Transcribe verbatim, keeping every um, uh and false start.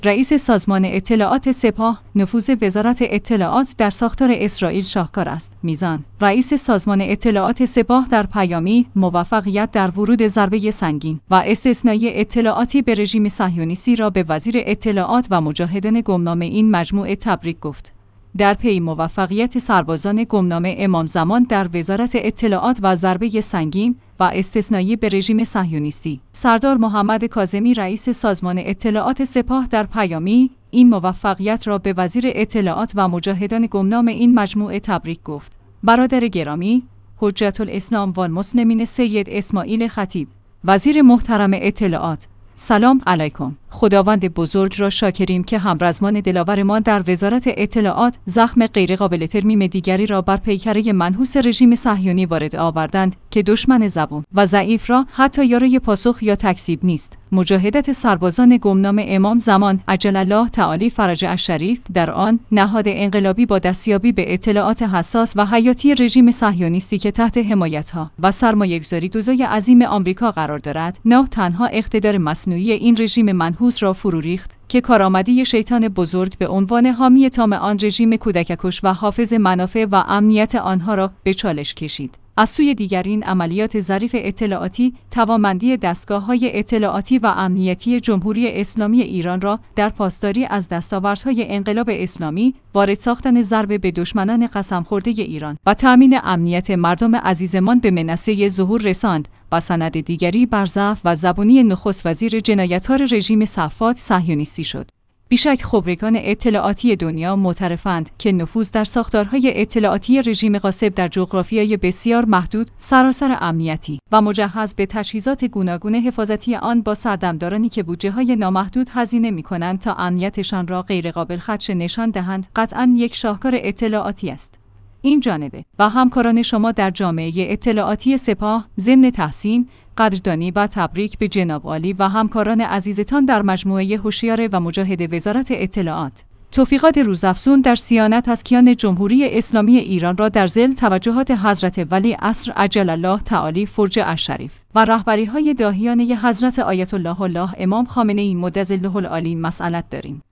رئیس سازمان اطلاعات سپاه: نفوذ وزارت اطلاعات در ساختار اسرائیل شاهکار است. میزان: رئیس سازمان اطلاعات سپاه در پیامی موفقیت در ورود ضربه سنگین و استثنایی اطلاعاتی به رژیم صهیونیستی را به وزیر اطلاعات و مجاهدان گمنام این مجموعه تبریک گفت. در پی موفقیت سربازان گمنام امام زمان در وزارت اطلاعات و ضربه سنگین و استثنایی به رژیم صهیونیستی، سردار محمد کاظمی رئیس سازمان اطلاعات سپاه در پیامی این موفقیت را به وزیر اطلاعات و مجاهدان گمنام این مجموعه تبریک گفت. برادر گرامی، حجت الاسلام و المسلمین سید اسماعیل خطیب، وزیر محترم اطلاعات، سلام علیکم. خداوند بزرگ را شاکریم که همرزمان دلاورمان در وزارت اطلاعات زخم غیرقابل ترمیم دیگری را بر پیکره منحوس رژیم صهیونی وارد آوردند که دشمن زبون و ضعیف را حتی یارای پاسخ یا تکذیب نیست. مجاهدت سربازان گمنام امام زمان عجل الله تعالی فرج الشریف در آن نهاد انقلابی با دستیابی به اطلاعات حساس و حیاتی رژیم صهیونیستی که تحت حمایت‌ها و سرمایه‌گذاری دوزای عظیم آمریکا قرار دارد، نه تنها اقتدار مصنوعی این رژیم منحوس را فرو ریخت که کارآمدی شیطان بزرگ به عنوان حامی تام آن رژیم کودککش و حافظ منافع و امنیت آنها را به چالش کشید. از سوی دیگر این عملیات ظریف اطلاعاتی توانمندی دستگاه‌های اطلاعاتی و امنیتی جمهوری اسلامی ایران را در پاسداری از دستاوردهای انقلاب اسلامی، وارد ساختن ضربه به دشمنان قسم خورده ایران و تأمین امنیت مردم عزیزمان به منصه ظهور رساند و سند دیگری بر ضعف و زبونی نخست وزیر جنایتکار رژیم صفات صهیونیستی شد. بیشک خبرگان اطلاعاتی دنیا معترفند که نفوذ در ساختارهای اطلاعاتی رژیم غاصب در جغرافیای بسیار محدود، سراسر امنیتی و مجهز به تجهیزات گوناگون حفاظتی آن با سردمدارانی که بودجه‌های نامحدود هزینه می‌کنند تا امنیتشان را غیرقابل خدشه نشان دهند، قطعاً یک شاهکار اطلاعاتی است. این جانبه و همکاران شما در جامعه اطلاعاتی سپاه ضمن تحسین، قدردانی و تبریک به جناب عالی و همکاران عزیزتان در مجموعه هوشیار و مجاهد وزارت اطلاعات، توفیقات روزافزون در صیانت از کیان جمهوری اسلامی ایران را در ضمن توجهات حضرت ولی عصر عجل الله تعالی فرج الشریف و رهبری‌های داهیانه حضرت آیت الله الله امام خامنه‌ای مدظله العالی مسئلت داریم.